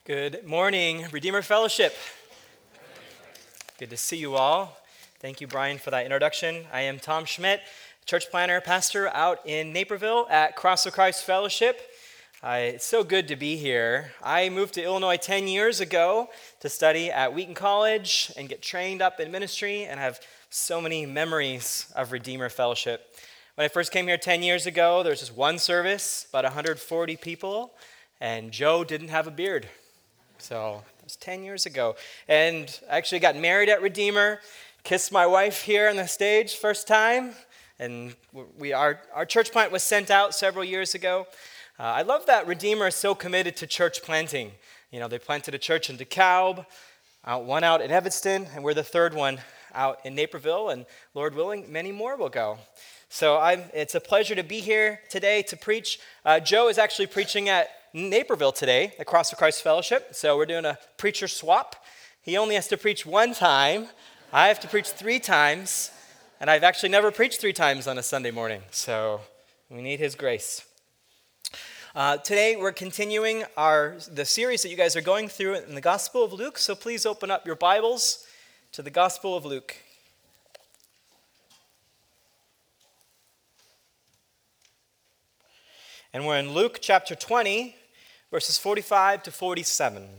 Good morning, Redeemer Fellowship. Good to see you all. Thank you, Brian, for that introduction. I am Tom Schmidt, church planner, pastor out in Naperville at Cross of Christ Fellowship. It's so good to be here. I moved to Illinois 10 years ago to study at Wheaton College and get trained up in ministry, and have so many memories of Redeemer Fellowship. When I first came here 10 years ago, there was just one service, about 140 people, and Joe didn't have a beard. So that was 10 years ago. And I actually got married at Redeemer, kissed my wife here on the stage first time. And our church plant was sent out several years ago. I love that Redeemer is so committed to church planting. You know, they planted a church in DeKalb, one out in Evanston, and we're the third one out in Naperville. And Lord willing, many more will go. So it's a pleasure to be here today to preach. Joe is actually preaching at Naperville today, at Cross of Christ Fellowship. So we're doing a preacher swap. He only has to preach one time. I have to preach 3 times. And I've actually never preached 3 times on a Sunday morning. So we need his grace. Today we're continuing the series that you guys are going through in the Gospel of Luke. So please open up your Bibles to the Gospel of Luke. And we're in Luke chapter 20, verses 45 to 47.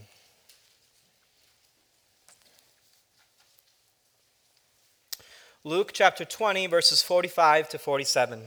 Luke chapter 20, verses 45 to 47.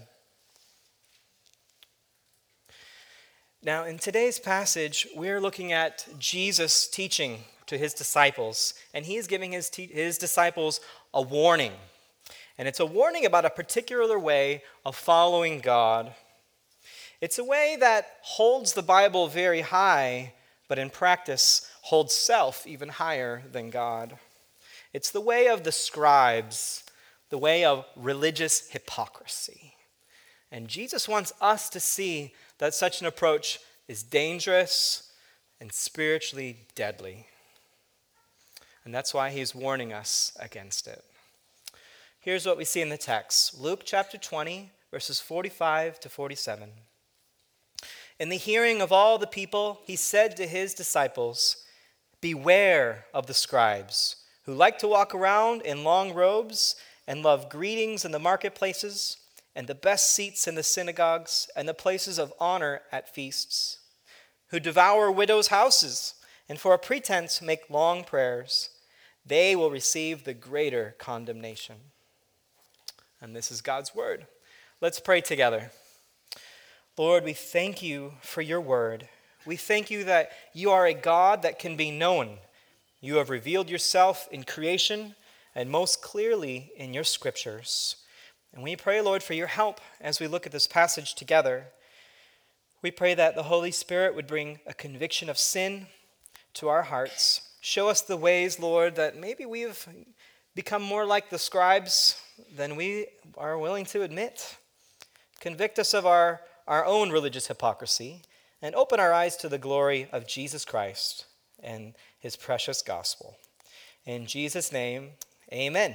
Now, in today's passage, we're looking at Jesus teaching to his disciples, and he is giving his disciples a warning. And it's a warning about a particular way of following God. It's a way that holds the Bible very high, but in practice holds self even higher than God. It's the way of the scribes, the way of religious hypocrisy. And Jesus wants us to see that such an approach is dangerous and spiritually deadly. And that's why he's warning us against it. Here's what we see in the text. Luke chapter 20, verses 45 to 47. In the hearing of all the people, he said to his disciples, "Beware of the scribes, who like to walk around in long robes and love greetings in the marketplaces and the best seats in the synagogues and the places of honor at feasts, who devour widows' houses and for a pretense make long prayers. They will receive the greater condemnation." And this is God's word. Let's pray together. Lord, we thank you for your word. We thank you that you are a God that can be known. You have revealed yourself in creation and most clearly in your scriptures. And we pray, Lord, for your help as we look at this passage together. We pray that the Holy Spirit would bring a conviction of sin to our hearts. Show us the ways, Lord, that maybe we've become more like the scribes than we are willing to admit. Convict us of our own religious hypocrisy, and open our eyes to the glory of Jesus Christ and his precious gospel. In Jesus' name, amen.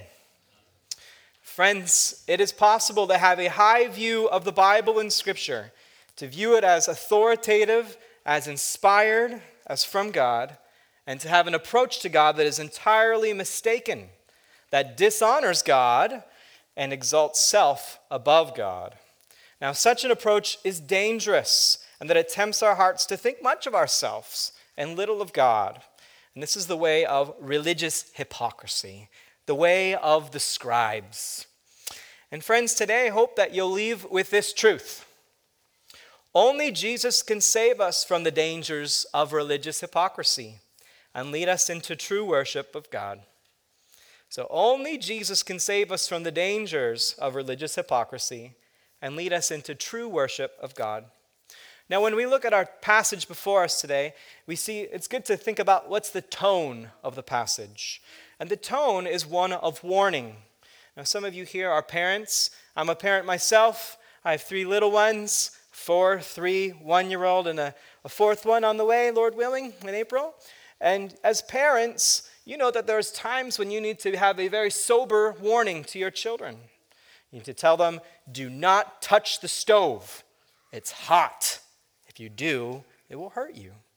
Friends, it is possible to have a high view of the Bible and Scripture, to view it as authoritative, as inspired, as from God, and to have an approach to God that is entirely mistaken, that dishonors God and exalts self above God. Now, such an approach is dangerous, and that it tempts our hearts to think much of ourselves and little of God. And this is the way of religious hypocrisy, the way of the scribes. And friends, today I hope that you'll leave with this truth. Only Jesus can save us from the dangers of religious hypocrisy and lead us into true worship of God. So only Jesus can save us from the dangers of religious hypocrisy and lead us into true worship of God. Now, when we look at our passage before us today, we see it's good to think about what's the tone of the passage. And the tone is one of warning. Now, some of you here are parents. I'm a parent myself. I have 3 little ones, 4, 3, 1-year-old, and a 4th one on the way, Lord willing, in April. And as parents, you know that there's times when you need to have a very sober warning to your children. You need to tell them, do not touch the stove. It's hot. If you do, it will hurt you.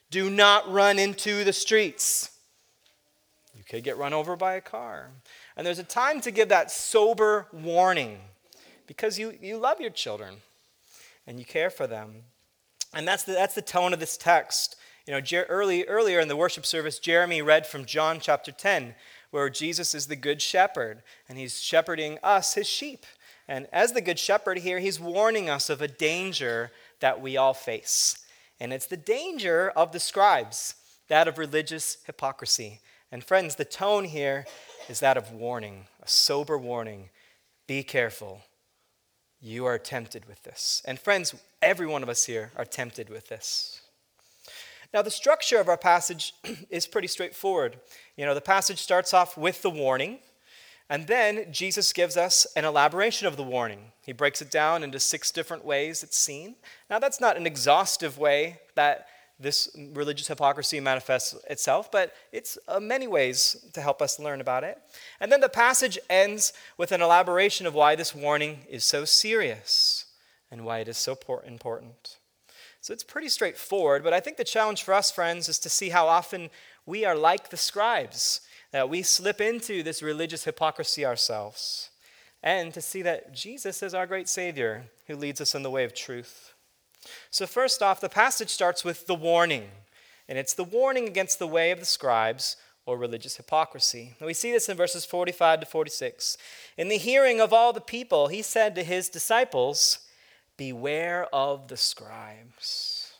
Do not run into the streets. You could get run over by a car. And there's a time to give that sober warning because you love your children and you care for them. And that's the tone of this text. You know, earlier in the worship service, Jeremy read from John chapter 10, where Jesus is the good shepherd, and he's shepherding us, his sheep. And as the good shepherd here, he's warning us of a danger that we all face. And it's the danger of the scribes, that of religious hypocrisy. And friends, the tone here is that of warning, a sober warning. Be careful. You are tempted with this. And friends, every one of us here are tempted with this. Now, the structure of our passage is pretty straightforward. You know, the passage starts off with the warning, and then Jesus gives us an elaboration of the warning. He breaks it down into 6 different ways it's seen. Now, that's not an exhaustive way that this religious hypocrisy manifests itself, but it's many ways to help us learn about it. And then the passage ends with an elaboration of why this warning is so serious and why it is so important. So it's pretty straightforward, but I think the challenge for us, friends, is to see how often we are like the scribes, that we slip into this religious hypocrisy ourselves, and to see that Jesus is our great Savior who leads us in the way of truth. So first off, the passage starts with the warning, and it's the warning against the way of the scribes or religious hypocrisy. And we see this in verses 45 to 46. In the hearing of all the people, he said to his disciples, beware of the scribes.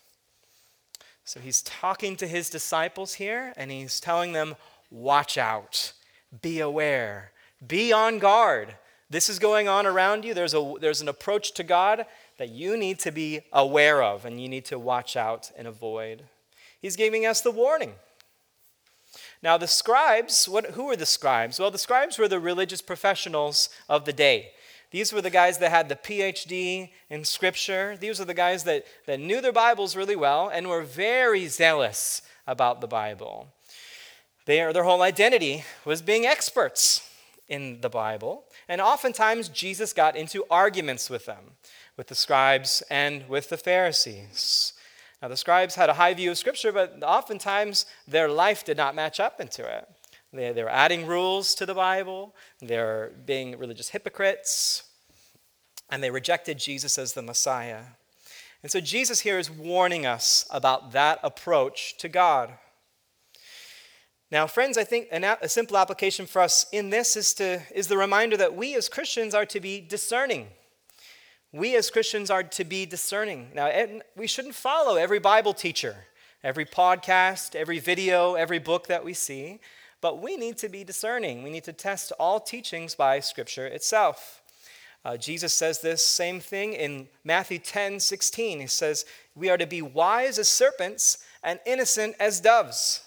So he's talking to his disciples here, and he's telling them, watch out, be aware, be on guard. This is going on around you. There's an approach to God that you need to be aware of, and you need to watch out and avoid. He's giving us the warning. Now the scribes, who were the scribes? Well, the scribes were the religious professionals of the day. These were the guys that had the PhD in Scripture. These were the guys that knew their Bibles really well and were very zealous about the Bible. Their whole identity was being experts in the Bible. And oftentimes, Jesus got into arguments with them, with the scribes and with the Pharisees. Now, the scribes had a high view of Scripture, but oftentimes their life did not match up into it. They were adding rules to the Bible. They're being religious hypocrites. And they rejected Jesus as the Messiah. And so Jesus here is warning us about that approach to God. Now, friends, I think a simple application for us in this is the reminder that we as Christians are to be discerning. We as Christians are to be discerning. Now, we shouldn't follow every Bible teacher, every podcast, every video, every book that we see. But we need to be discerning. We need to test all teachings by Scripture itself. Jesus says this same thing in Matthew 10:16. He says, we are to be wise as serpents and innocent as doves.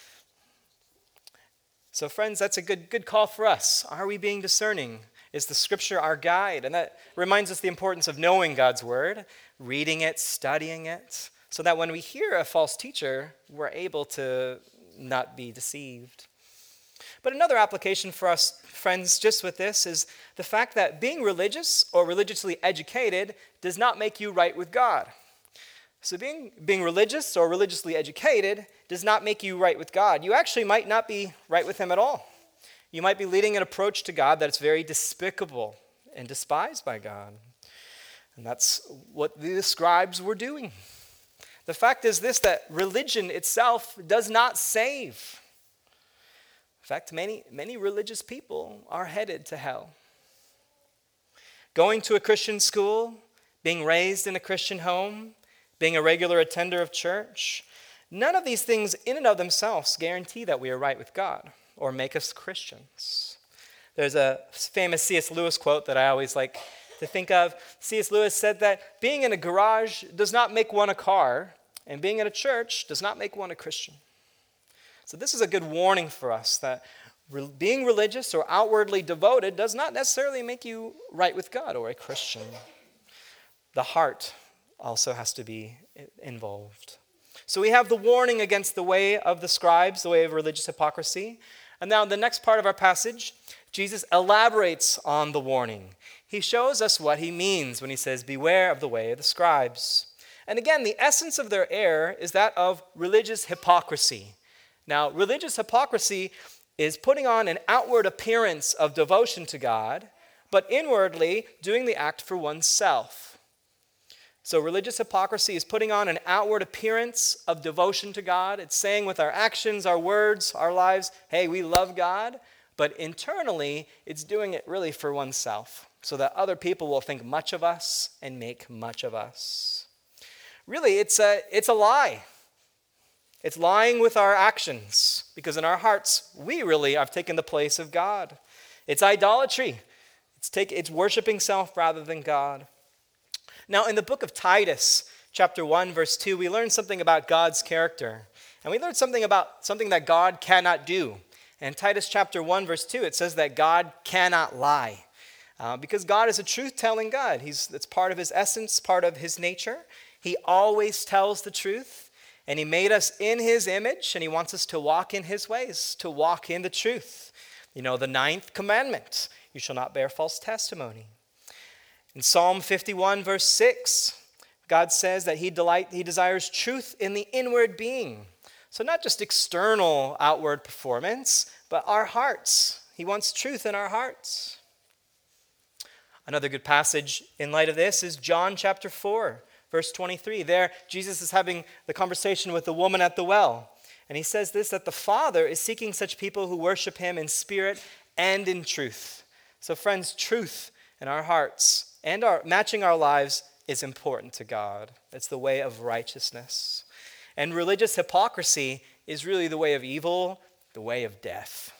So friends, that's a good call for us. Are we being discerning? Is the Scripture our guide? And that reminds us the importance of knowing God's Word, reading it, studying it, so that when we hear a false teacher, we're able to not be deceived. But another application for us, friends, just with this is the fact that being religious or religiously educated does not make you right with God. So being religious or religiously educated does not make you right with God. You actually might not be right with Him at all. You might be leading an approach to God that's very despicable and despised by God. And that's what the scribes were doing. The fact is this, that religion itself does not save. In fact, many religious people are headed to hell. Going to a Christian school, being raised in a Christian home, being a regular attender of church, none of these things in and of themselves guarantee that we are right with God or make us Christians. There's a famous C.S. Lewis quote that I always like to think of. C.S. Lewis said that being in a garage does not make one a car, and being in a church does not make one a Christian. So this is a good warning for us that being religious or outwardly devoted does not necessarily make you right with God or a Christian. The heart also has to be involved. So we have the warning against the way of the scribes, the way of religious hypocrisy. And now in the next part of our passage, Jesus elaborates on the warning. He shows us what he means when he says, beware of the way of the scribes. And again, the essence of their error is that of religious hypocrisy. Now, religious hypocrisy is putting on an outward appearance of devotion to God, but inwardly doing the act for oneself. So religious hypocrisy is putting on an outward appearance of devotion to God. It's saying with our actions, our words, our lives, hey, we love God. But internally, it's doing it really for oneself, so that other people will think much of us and make much of us. Really, it's a lie. It's lying with our actions, because in our hearts, we really have taken the place of God. It's idolatry. It's worshiping self rather than God. Now, in the book of Titus, chapter 1, verse 2, we learn something about God's character. And we learn something about something that God cannot do. In Titus chapter 1, verse 2, it says that God cannot lie. Because God is a truth-telling God. That's part of his essence, part of his nature. He always tells the truth. And he made us in his image, and he wants us to walk in his ways, to walk in the truth. The 9th commandment, you shall not bear false testimony. In Psalm 51, verse 6, God says that he desires truth in the inward being. So not just external outward performance, but our hearts. He wants truth in our hearts. Another good passage in light of this is John chapter 4, verse 23. There, Jesus is having the conversation with the woman at the well. And he says this, that the Father is seeking such people who worship him in spirit and in truth. So friends, truth in our hearts and matching our lives is important to God. It's the way of righteousness. And religious hypocrisy is really the way of evil, the way of death.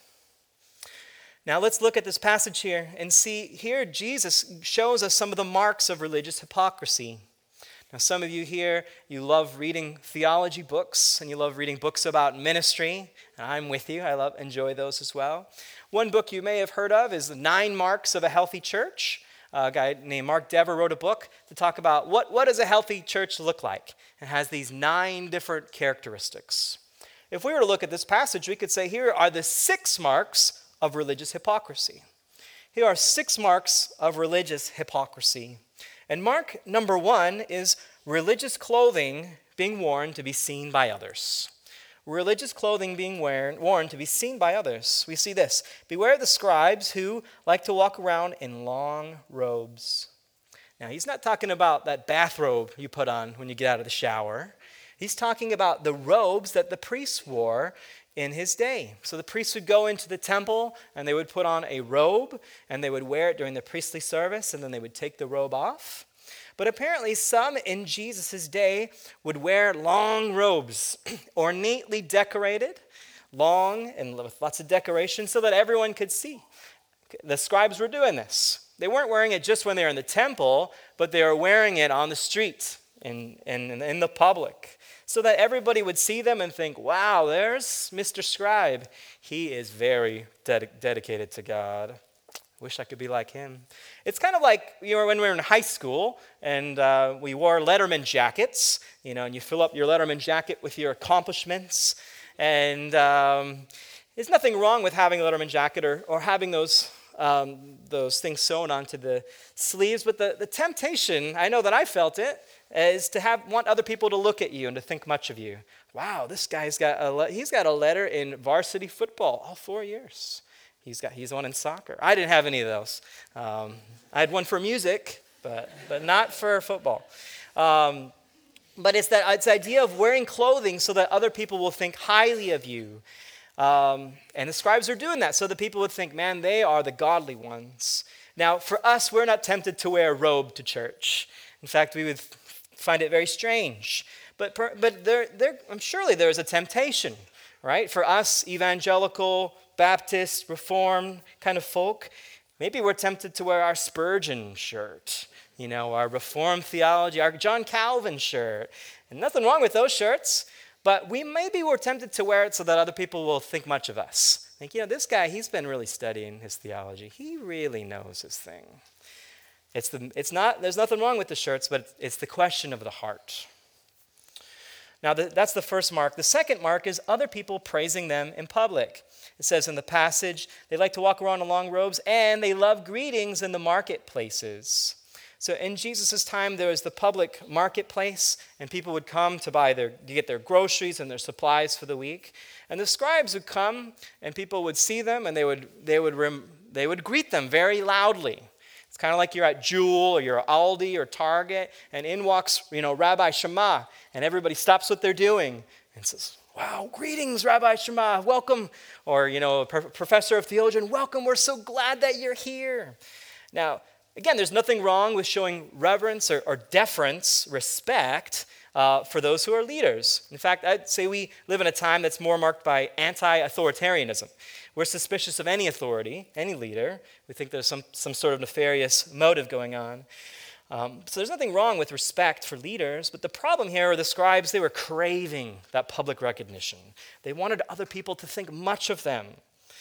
Now let's look at this passage here and see here Jesus shows us some of the marks of religious hypocrisy. Now some of you here, you love reading theology books and you love reading books about ministry. And I'm with you. I enjoy those as well. One book you may have heard of is The 9 Marks of a Healthy Church. A guy named Mark Dever wrote a book to talk about what does a healthy church look like. It has these 9 different characteristics. If we were to look at this passage, we could say here are the 6 marks of religious hypocrisy. Here are 6 marks of religious hypocrisy. And mark number 1 is religious clothing being worn to be seen by others. Religious clothing being worn to be seen by others. We see this. Beware the scribes who like to walk around in long robes. Now, he's not talking about that bathrobe you put on when you get out of the shower. He's talking about the robes that the priests wore in his day. So the priests would go into the temple and they would put on a robe and they would wear it during the priestly service and then they would take the robe off. But apparently some in Jesus' day would wear long robes, ornately decorated, long and with lots of decoration so that everyone could see. The scribes were doing this. They weren't wearing it just when they were in the temple, but they were wearing it on the street and in the public so that everybody would see them and think, wow, there's Mr. Scribe. He is very dedicated to God. Wish I could be like him. It's kind of like when we were in high school and we wore Letterman jackets, and you fill up your Letterman jacket with your accomplishments. And there's nothing wrong with having a Letterman jacket or having those things sewn onto the sleeves. But the temptation, I know that I felt it, is to want other people to look at you and to think much of you. Wow, this guy's got a letter in varsity football all 4 years. He's one in soccer. I didn't have any of those. I had one for music, but not for football. But it's the idea of wearing clothing so that other people will think highly of you. And the scribes are doing that so that people would think, man, they are the godly ones. Now, for us, we're not tempted to wear a robe to church. In fact, we would find it very strange. But surely there is a temptation, right? For us, evangelical, Baptist, Reformed kind of folk, maybe we're tempted to wear our Spurgeon shirt, our Reformed theology, our John Calvin shirt. And nothing wrong with those shirts, but we're tempted to wear it so that other people will think much of us. Think, this guy, he's been really studying his theology. He really knows his thing. There's nothing wrong with the shirts, but it's the question of the heart. Now, that's the first mark. The second mark is other people praising them in public. It says in the passage, they like to walk around in long robes, and they love greetings in the marketplaces. So in Jesus' time, there was the public marketplace, and people would come to get their groceries and their supplies for the week. And the scribes would come, and people would see them, and they would greet them very loudly. It's kind of like you're at Jewel or you're at Aldi or Target, and in walks, Rabbi Shammah, and everybody stops what they're doing and says, "Wow, greetings, Rabbi Shammah, welcome." Or, a professor of theology, "Welcome, we're so glad that you're here." Now, again, there's nothing wrong with showing reverence or deference, respect, for those who are leaders. In fact, I'd say we live in a time that's more marked by anti-authoritarianism. We're suspicious of any authority, any leader. We think there's some sort of nefarious motive going on. So there's nothing wrong with respect for leaders, but the problem here are the scribes. They were craving that public recognition. They wanted other people to think much of them.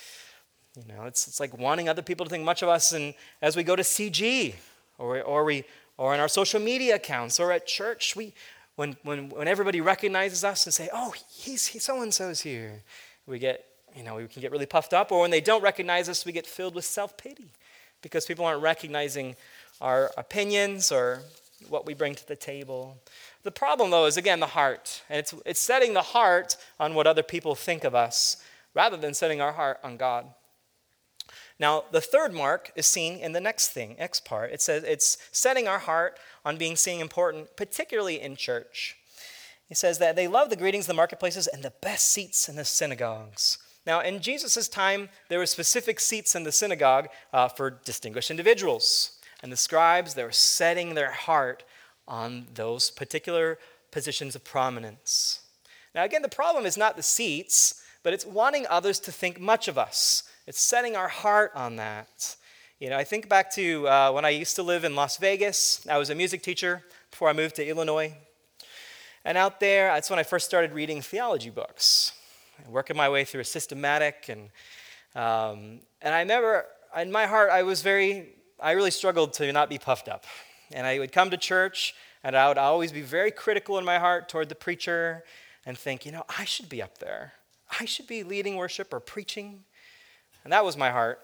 It's like wanting other people to think much of us, and as we go to CG, or in our social media accounts, or at church, when everybody recognizes us and say, "Oh, he's so and so's here," we can get really puffed up. Or when they don't recognize us, we get filled with self-pity because people aren't recognizing our opinions or what we bring to the table. The problem, though, is, again, the heart. And it's setting the heart on what other people think of us rather than setting our heart on God. Now, the third mark is seen in the next part. It says it's setting our heart on being seen important, particularly in church. It says that they love the greetings in the marketplaces and the best seats in the synagogues. Now, in Jesus' time, there were specific seats in the synagogue for distinguished individuals. And the scribes, they were setting their heart on those particular positions of prominence. Now, again, the problem is not the seats, but it's wanting others to think much of us. It's setting our heart on that. I think back to when I used to live in Las Vegas. I was a music teacher before I moved to Illinois. And out there, that's when I first started reading theology books, working my way through a systematic. And I remember, in my heart, I really struggled to not be puffed up. And I would come to church, and I would always be very critical in my heart toward the preacher and think, I should be up there. I should be leading worship or preaching. And that was my heart.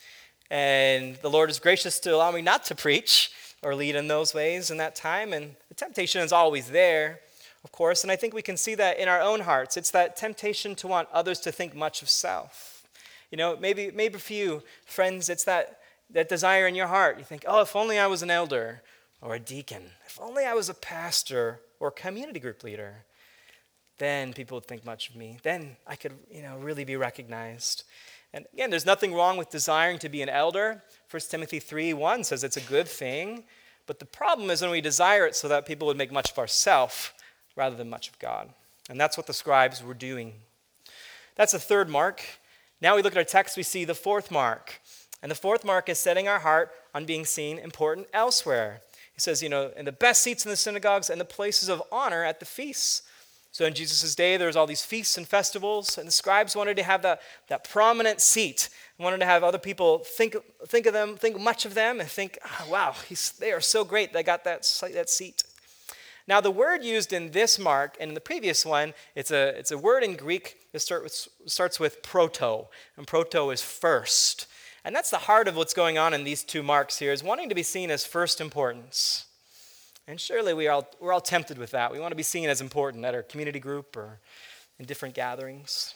And the Lord is gracious to allow me not to preach or lead in those ways in that time. And the temptation is always there, of course. And I think we can see that in our own hearts. It's that temptation to want others to think much of self. Maybe for you, friends, it's that desire in your heart. You think, "Oh, if only I was an elder or a deacon. If only I was a pastor or a community group leader. Then people would think much of me. Then I could, really be recognized." And again, there's nothing wrong with desiring to be an elder. 1 Timothy 3:1 says it's a good thing. But the problem is when we desire it so that people would make much of ourselves rather than much of God. And that's what the scribes were doing. That's the third mark. Now we look at our text, we see the fourth mark. And the fourth mark is setting our heart on being seen important elsewhere. He says, in the best seats in the synagogues and the places of honor at the feasts. So in Jesus' day, there was all these feasts and festivals, and the scribes wanted to have that prominent seat, wanted to have other people think of them, think much of them, and think, wow, they are so great, they got that seat. Now, the word used in this mark and in the previous one, it's a word in Greek that starts with proto, and proto is first. And that's the heart of what's going on in these two marks here, is wanting to be seen as first importance. And surely we're all tempted with that. We want to be seen as important at our community group or in different gatherings.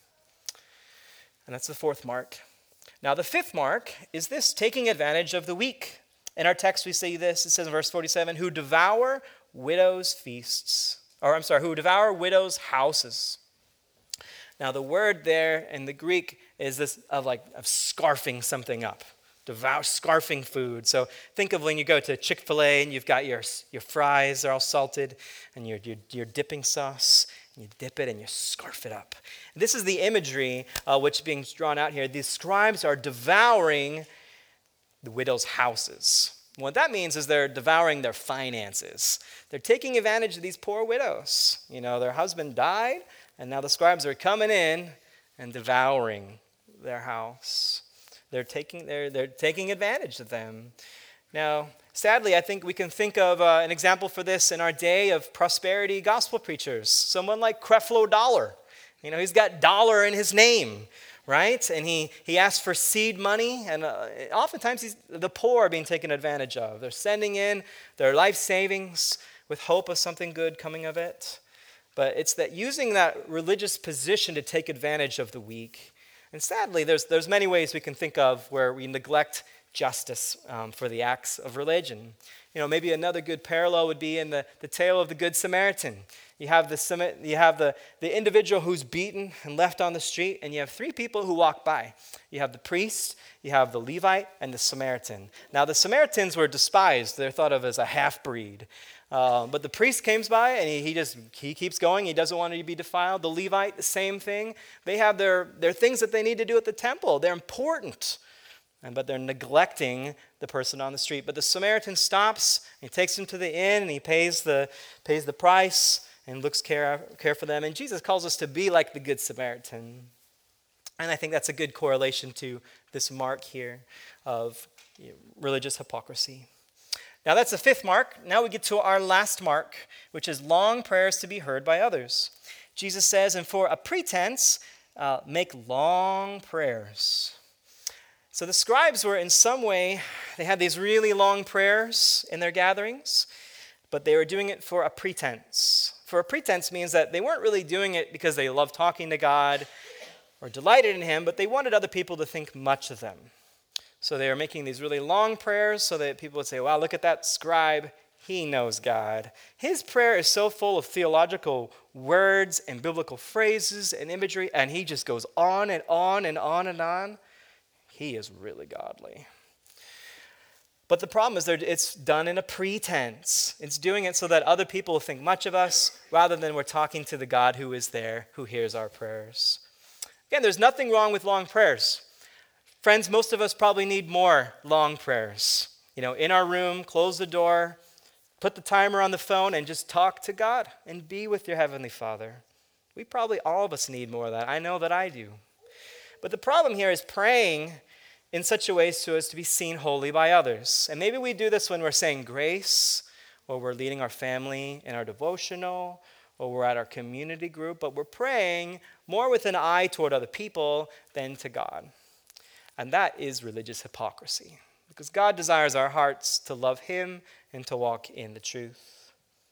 And that's the fourth mark. Now the fifth mark is this, taking advantage of the weak. In our text we see this, it says in verse 47, who devour widows' houses. Now the word there in the Greek is this of scarfing something up. Scarfing food. So think of when you go to Chick-fil-A and you've got your fries, they're all salted, and your dipping sauce, and you dip it and you scarf it up. And this is the imagery which is being drawn out here. These scribes are devouring the widow's houses. What that means is they're devouring their finances. They're taking advantage of these poor widows. Their husband died, and now the scribes are coming in and devouring their house. They're taking advantage of them. Now, sadly, I think we can think of an example for this in our day of prosperity gospel preachers. Someone like Creflo Dollar. He's got dollar in his name. right? And he asks for seed money, and oftentimes the poor are being taken advantage of. They're sending in their life savings with hope of something good coming of it. But it's that using that religious position to take advantage of the weak. And sadly, there's many ways we can think of where we neglect justice for the acts of religion. Maybe another good parallel would be in the tale of the Good Samaritan. You have the individual who's beaten and left on the street, and you have three people who walk by. You have the priest, you have the Levite, and the Samaritan. Now, the Samaritans were despised. They're thought of as a half-breed. But the priest comes by, and he keeps going. He doesn't want to be defiled. The Levite, the same thing. They have their things that they need to do at the temple. They're important, but they're neglecting the person on the street. But the Samaritan stops, and he takes them to the inn, and he pays the price, and looks care for them. And Jesus calls us to be like the Good Samaritan. And I think that's a good correlation to this mark here of religious hypocrisy. Now that's the fifth mark. Now we get to our last mark, which is long prayers to be heard by others. Jesus says, and for a pretense, make long prayers. So the scribes were in some way, they had these really long prayers in their gatherings, but they were doing it for a pretense. For a pretense means that they weren't really doing it because they loved talking to God or delighted in him, but they wanted other people to think much of them. So they were making these really long prayers so that people would say, wow, look at that scribe. He knows God. His prayer is so full of theological words and biblical phrases and imagery, and he just goes on and on and on and on. He is really godly. But the problem is that it's done in a pretense. It's doing it so that other people will think much of us rather than we're talking to the God who is there, who hears our prayers. Again, there's nothing wrong with long prayers. Friends, most of us probably need more long prayers. In our room, close the door, put the timer on the phone, and just talk to God and be with your Heavenly Father. We probably, all of us need more of that. I know that I do. But the problem here is praying in such a way so as to be seen holy by others. And maybe we do this when we're saying grace, or we're leading our family in our devotional, or we're at our community group, but we're praying more with an eye toward other people than to God. And that is religious hypocrisy, because God desires our hearts to love him and to walk in the truth.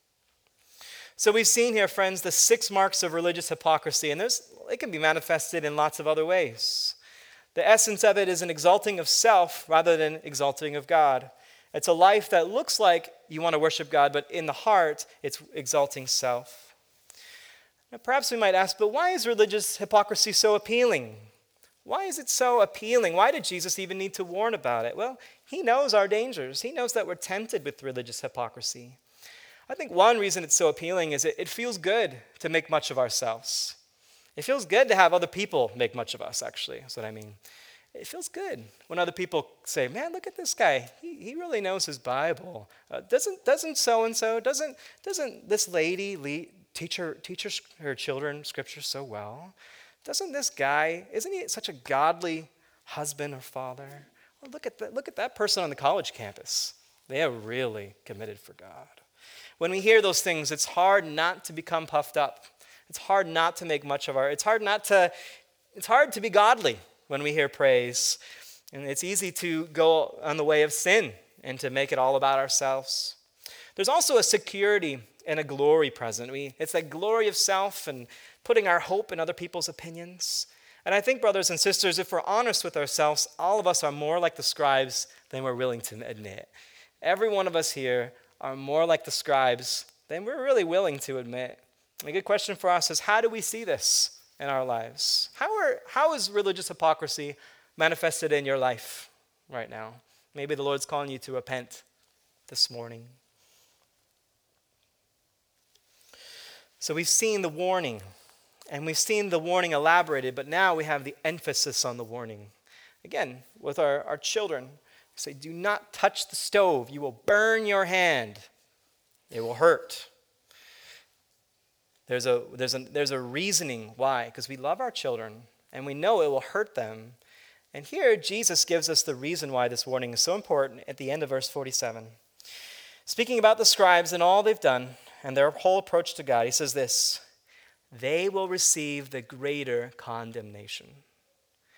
So we've seen here, friends, the 6 marks of religious hypocrisy, and it can be manifested in lots of other ways. The essence of it is an exalting of self rather than exalting of God. It's a life that looks like you want to worship God, but in the heart, it's exalting self. Now, perhaps we might ask, but why is religious hypocrisy so appealing? Why is it so appealing? Why did Jesus even need to warn about it? Well, he knows our dangers. He knows that we're tempted with religious hypocrisy. I think one reason it's so appealing is it feels good to make much of ourselves. It feels good to have other people make much of us, actually, is what I mean. It feels good when other people say, man, look at this guy. He really knows his Bible. Doesn't so-and-so, doesn't this lady teach her children scripture so well? Doesn't this guy, isn't he such a godly husband or father? Or look at that person on the college campus. They are really committed for God. When we hear those things, it's hard not to become puffed up. It's hard not to make much of it's hard to be godly when we hear praise. And it's easy to go on the way of sin and to make it all about ourselves. There's also a security and a glory present. It's that glory of self and putting our hope in other people's opinions. And I think, brothers and sisters, if we're honest with ourselves, all of us are more like the scribes than we're willing to admit. Every one of us here are more like the scribes than we're really willing to admit. A good question for us is, how do we see this in our lives? How is religious hypocrisy manifested in your life right now? Maybe the Lord's calling you to repent this morning. So we've seen the warning, and we've seen the warning elaborated, but now we have the emphasis on the warning. Again, with our children, we say, do not touch the stove. You will burn your hand. It will hurt. There's a reasoning why, because we love our children, and we know it will hurt them. And here, Jesus gives us the reason why this warning is so important at the end of verse 47. Speaking about the scribes and all they've done and their whole approach to God, he says this, they will receive the greater condemnation.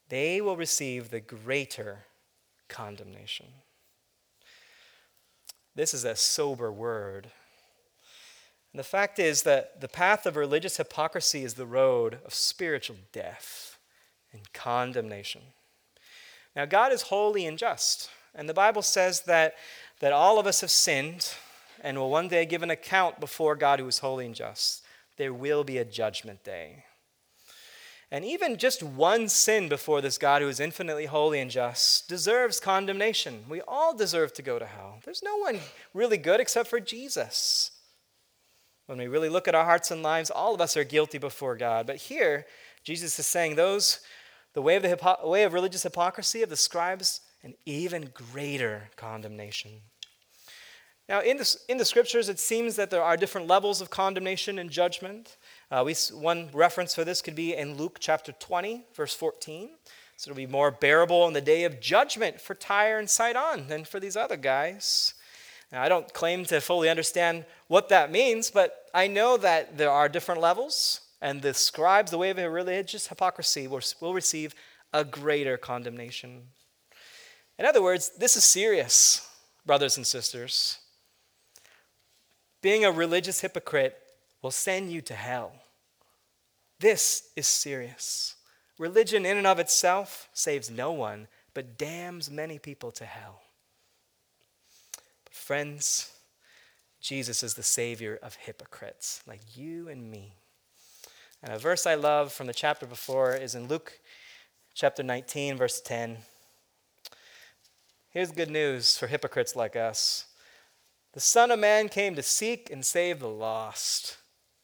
they will receive the greater condemnation. This is a sober word. And the fact is that the path of religious hypocrisy is the road of spiritual death and condemnation. Now, God is holy and just, and the Bible says that all of us have sinned and will one day give an account before God who is holy and just. There will be a judgment day. And even just one sin before this God who is infinitely holy and just deserves condemnation. We all deserve to go to hell. There's no one really good except for Jesus. When we really look at our hearts and lives, all of us are guilty before God. But here, Jesus is saying the way of religious hypocrisy of the scribes, an even greater condemnation. Now, in the scriptures, it seems that there are different levels of condemnation and judgment. One reference for this could be in Luke chapter 20, verse 14. So it'll be more bearable in the day of judgment for Tyre and Sidon than for these other guys. Now, I don't claim to fully understand what that means, but I know that there are different levels, and the scribes, the way of religious hypocrisy, will receive a greater condemnation. In other words, this is serious, brothers and sisters. Being a religious hypocrite will send you to hell. This is serious. Religion in and of itself saves no one, but damns many people to hell. But friends, Jesus is the Savior of hypocrites like you and me. And a verse I love from the chapter before is in Luke chapter 19, verse 10. Here's good news for hypocrites like us. The Son of Man came to seek and save the lost.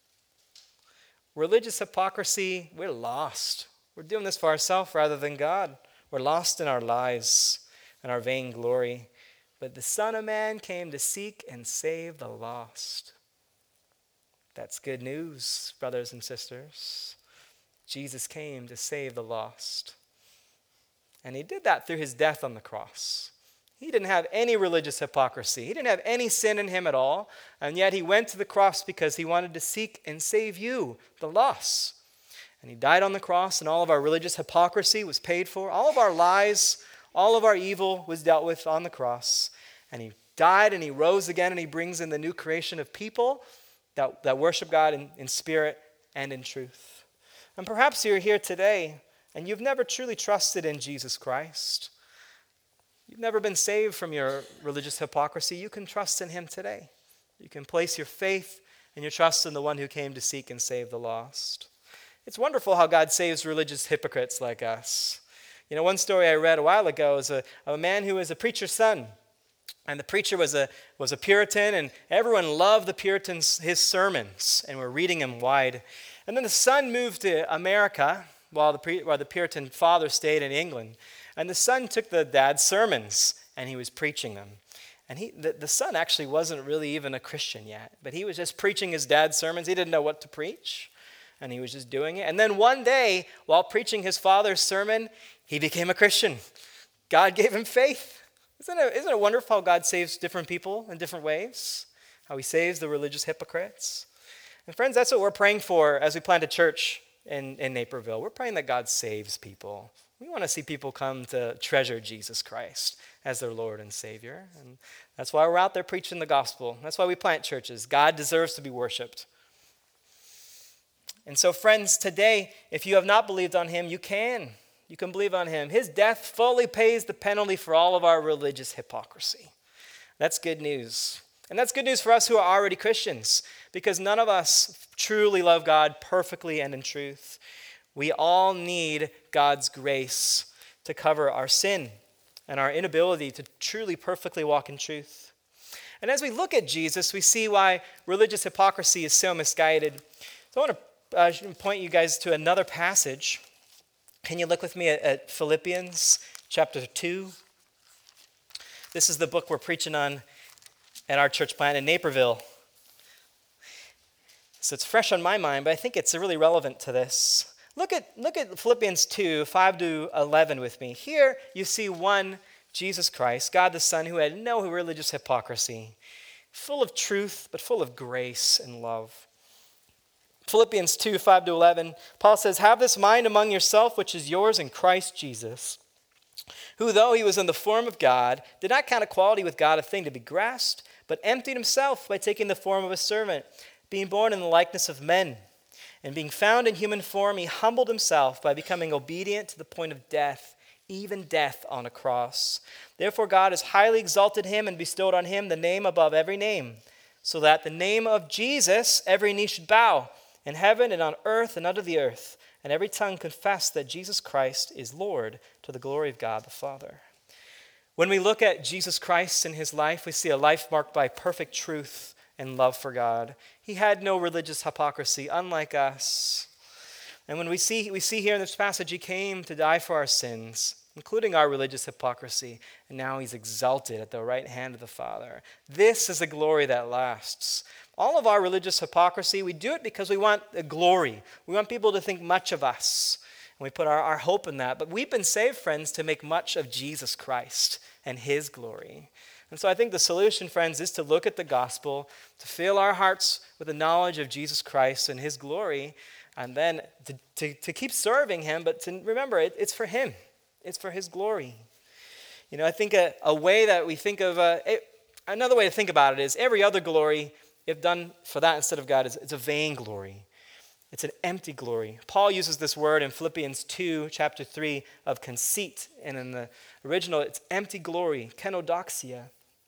Religious hypocrisy, we're lost. We're doing this for ourselves rather than God. We're lost in our lies and our vainglory. But the Son of Man came to seek and save the lost. That's good news, brothers and sisters. Jesus came to save the lost. And he did that through his death on the cross. He didn't have any religious hypocrisy. He didn't have any sin in him at all. And yet he went to the cross because he wanted to seek and save you, the lost. And he died on the cross, and all of our religious hypocrisy was paid for. All of our lies, all of our evil was dealt with on the cross. And he died and he rose again, and he brings in the new creation of people that worship God in spirit and in truth. And perhaps you're here today and you've never truly trusted in Jesus Christ. You've never been saved from your religious hypocrisy. You can trust in him today. You can place your faith and your trust in the one who came to seek and save the lost. It's wonderful how God saves religious hypocrites like us. You know, one story I read a while ago is a man who was a preacher's son. And the preacher was a Puritan, and everyone loved the Puritans, his sermons, and were reading him wide. And then the son moved to America while the Puritan father stayed in England. And the son took the dad's sermons, and he was preaching them. And the son actually wasn't really even a Christian yet, but he was just preaching his dad's sermons. He didn't know what to preach, and he was just doing it. And then one day, while preaching his father's sermon, he became a Christian. God gave him faith. Isn't it wonderful how God saves different people in different ways? How he saves the religious hypocrites? And friends, that's what we're praying for as we plant a church in Naperville. We're praying that God saves people. We want to see people come to treasure Jesus Christ as their Lord and Savior. And that's why we're out there preaching the gospel. That's why we plant churches. God deserves to be worshiped. And so, friends, today, if you have not believed on him, you can. You can believe on him. His death fully pays the penalty for all of our religious hypocrisy. That's good news. And that's good news for us who are already Christians, because none of us truly love God perfectly and in truth. We all need God's grace to cover our sin and our inability to truly perfectly walk in truth. And as we look at Jesus, we see why religious hypocrisy is so misguided. So I want to point you guys to another passage. Can you look with me at Philippians chapter 2? This is the book we're preaching on at our church plant in Naperville. So it's fresh on my mind, but I think it's really relevant to this. Look at Philippians 2, 5 to 11 with me. Here you see one, Jesus Christ, God the Son, who had no religious hypocrisy, full of truth, but full of grace and love. Philippians 2, 5-11, Paul says, "Have this mind among yourself, which is yours in Christ Jesus, who, though he was in the form of God, did not count equality with God a thing to be grasped, but emptied himself by taking the form of a servant, being born in the likeness of men. And being found in human form, he humbled himself by becoming obedient to the point of death, even death on a cross. Therefore God has highly exalted him and bestowed on him the name above every name, so that the name of Jesus every knee should bow, in heaven and on earth and under the earth, and every tongue confess that Jesus Christ is Lord, to the glory of God the Father." When we look at Jesus Christ and his life, we see a life marked by perfect truth and love for God. He had no religious hypocrisy, unlike us. And when we see here in this passage, he came to die for our sins, including our religious hypocrisy, and now he's exalted at the right hand of the Father. This is a glory that lasts. All of our religious hypocrisy, we do it because we want a glory. We want people to think much of us, and we put our hope in that. But we've been saved, friends, to make much of Jesus Christ and his glory. And so I think the solution, friends, is to look at the gospel, to fill our hearts with the knowledge of Jesus Christ and his glory, and then to keep serving him, but to remember it's for him. It's for his glory. You know, I think a way that we think of, another way to think about it is every other glory, if done for that instead of God, it's a vain glory. It's an empty glory. Paul uses this word in Philippians 2, chapter 3, of conceit. And in the original, it's empty glory, kenodoxia.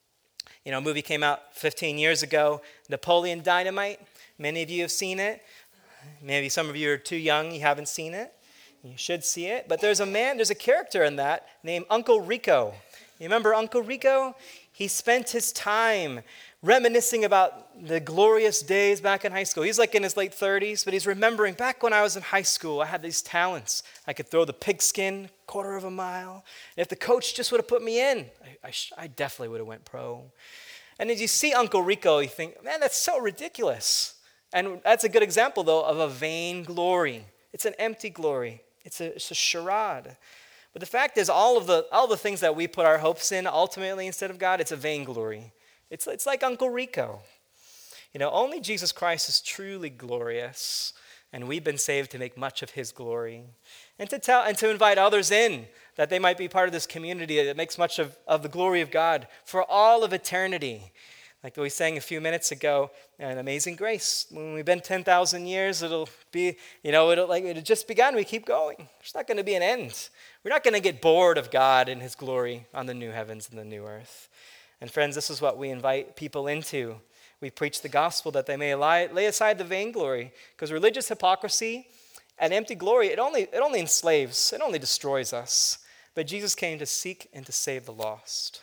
You know, a movie came out 15 years ago, Napoleon Dynamite. Many of you have seen it. Maybe some of you are too young, you haven't seen it. You should see it. But there's a character in that named Uncle Rico. You remember Uncle Rico? He spent his time reminiscing about the glorious days back in high school. He's like in his late 30s, but he's remembering back when I was in high school, I had these talents. I could throw the pigskin quarter of a mile. And if the coach just would have put me in, I definitely would have went pro. And as you see Uncle Rico, you think, man, that's so ridiculous. And that's a good example, though, of a vain glory. It's an empty glory. It's a charade. But the fact is, all the things that we put our hopes in ultimately instead of God, it's a vain glory. It's like Uncle Rico. You know, only Jesus Christ is truly glorious, and we've been saved to make much of his glory. And to invite others in, that they might be part of this community that makes much of the glory of God for all of eternity. Like we sang a few minutes ago, an Amazing Grace. When we've been 10,000 years, it'll be, it'll just begun. We keep going. There's not going to be an end. We're not going to get bored of God and his glory on the new heavens and the new earth. And friends, this is what we invite people into. We preach the gospel that they may lay aside the vainglory, because religious hypocrisy and empty glory, it only enslaves, it only destroys us. But Jesus came to seek and to save the lost.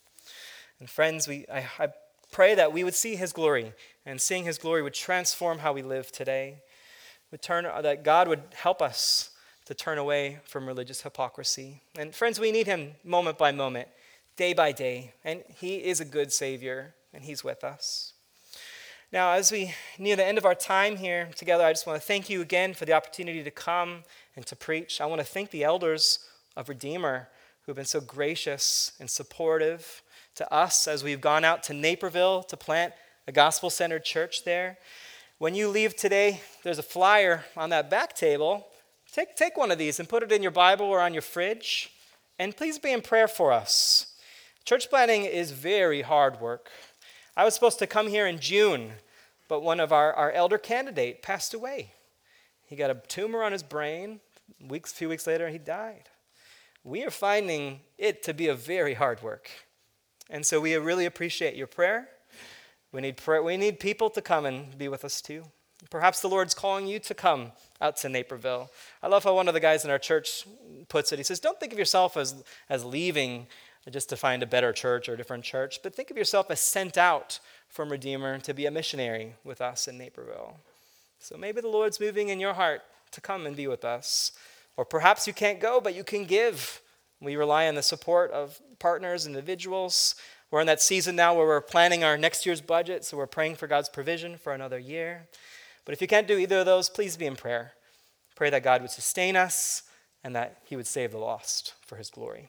And friends, I pray that we would see his glory, and seeing his glory would transform how we live today. That God would help us to turn away from religious hypocrisy. And friends, we need him moment by moment, day by day. And he is a good Savior, and he's with us. Now, as we near the end of our time here together, I just want to thank you again for the opportunity to come and to preach. I want to thank the elders of Redeemer who have been so gracious and supportive to us as we've gone out to Naperville to plant a gospel-centered church there. When you leave today, there's a flyer on that back table. Take one of these and put it in your Bible or on your fridge. And please be in prayer for us. Church planting is very hard work. I was supposed to come here in June, but one of our elder candidate passed away. He got a tumor on his brain. A few weeks later, he died. We are finding it to be a very hard work. And so we really appreciate your prayer. We need people to come and be with us too. Perhaps the Lord's calling you to come out to Naperville. I love how one of the guys in our church puts it. He says, don't think of yourself as leaving just to find a better church or a different church, but think of yourself as sent out from Redeemer to be a missionary with us in Naperville. So maybe the Lord's moving in your heart to come and be with us. Or perhaps you can't go, but you can give. We rely on the support of partners, individuals. We're in that season now where we're planning our next year's budget, so we're praying for God's provision for another year. But if you can't do either of those, please be in prayer. Pray that God would sustain us and that he would save the lost for his glory.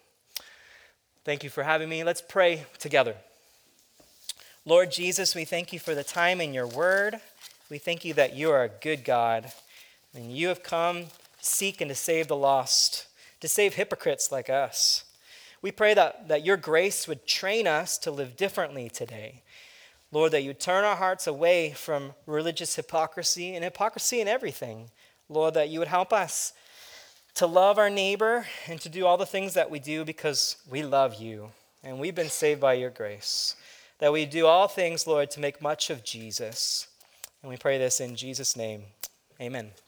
Thank you for having me. Let's pray together. Lord Jesus, we thank you for the time in your word. We thank you that you are a good God, and you have come to seek and to save the lost, to save hypocrites like us. We pray that your grace would train us to live differently today. Lord, that you turn our hearts away from religious hypocrisy and hypocrisy in everything. Lord, that you would help us to love our neighbor and to do all the things that we do because we love you and we've been saved by your grace. That we do all things, Lord, to make much of Jesus. And we pray this in Jesus' name. Amen.